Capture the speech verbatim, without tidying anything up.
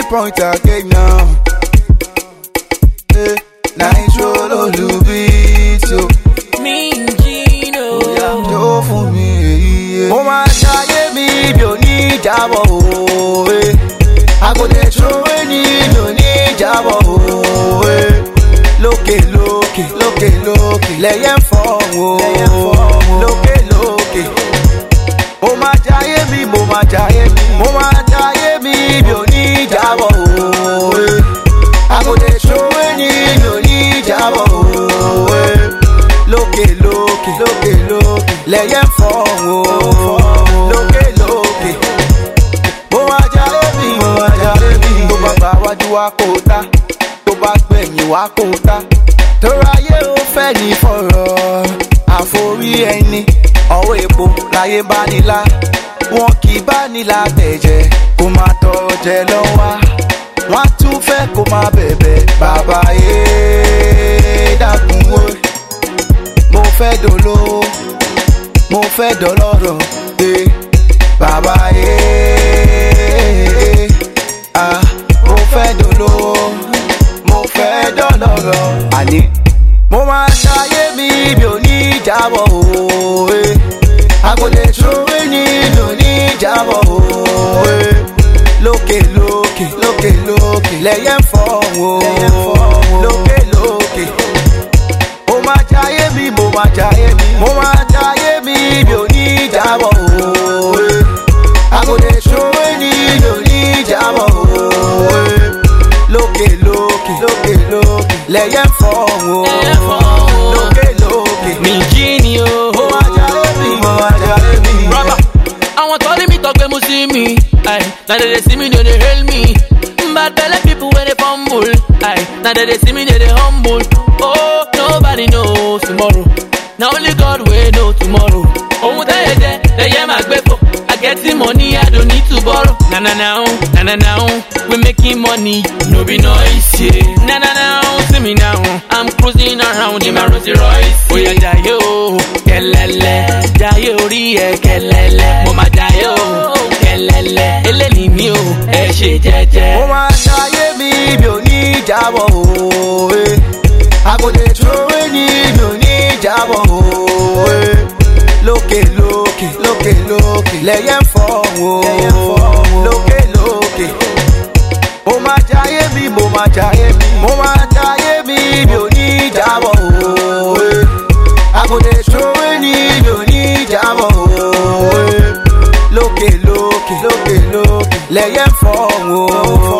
point again now. Hey, Nitro Lolubito. Me Gino. Do for me. Oh my God, me bi oni jabo. I go dey throw any bi oni jabo. Lókè lókè lókè lókè lẹ́yẹ̀ ń fọ́ wo. Lókè lókè. Mo máa jayé mi, mo máa jayé mi, mo máa jayé mi bi oni jabo. I go dey throw any bi oni jabo. Lókè lókè lókè lókè lẹ́yẹ̀ ń fọ́ wo. Lókè lókè. Mo máa jayé mi, mo máa jayé mi. Tó bá gbà wájú wa kò tá, tó bá gbẹ̀yìn wa kò tá. Toráyé ó fẹ́ ní fọ̀rọ̀ àforí ẹni. Ọwọ́ epo láyé bá nílá, wọn kì í bá nílá tẹ̀jẹ̀. Kó máa tọrọ jẹ lọ́wọ́, wọ́n á tún fẹ́ kó máa bẹ̀bẹ̀. Bàbá yé dákun wò, mo fẹ́ dolówó, mo fẹ́ dọlọ́rọ̀. Bàbá yé ah, mo fẹ́ dolówó, mo fẹ́ dọlọ́rọ̀. Àní mo máa ṣayé mi bí oní jábọ̀ òwe. I go dey throw any bí oní jábọ̀ òwe. Lókè lókè lókè lókè lẹ́yẹ̀ ń fọ́ wo. Lókè lókè. Mo máa jayé mi, mo máa jayé mi, mo máa jayé mi bí oní jábọ̀ òwe. I go dey throw any bí oní jábọ̀ òwe. Lókè lókè lókè lókè lẹ́yẹ̀ ń fọ́ wo. Lókè lókè. Me Gino. Mo máa jayé mi, mo máa jayé mi. Rubber. Àwọn tó ní mi tọ́gbẹ́ mú sí mi. Now they dey see me, they dey hail me. Bad belly people when they fumble. Aye. Now they dey see me, they dey humble. Oh, nobody knows tomorrow. Now only God will know tomorrow. Oh, they dey, they hear my gbepo. I get the money, I don't need to borrow. Na na na, na na na, we making money, no be noise. Yeah. Na na na, see me now. I'm cruising around in my Rolls Royce. Oh yeah, jaye o, kelele, jaye ori e kelele. Mo ma jaye o, kelele, eleni mi o, ẹ ṣe jẹ́jẹ́. Mo máa ṣayé mi bí oní jábọ̀ òwe. I go dey throw any bí oní jábọ̀ òwe. Lókè lókè lókè lókè lẹ́yẹ̀ ń fọ́ wo. Lókè lókè. Mo máa jayé mi, mo máa jayé mi, mo máa jayé mi bí oní jábọ̀ òwe. I go dey throw any bí oní jábọ̀ òwe. Lókè lókè lókè lókè lẹ́yẹ̀ ń fọ́ wo.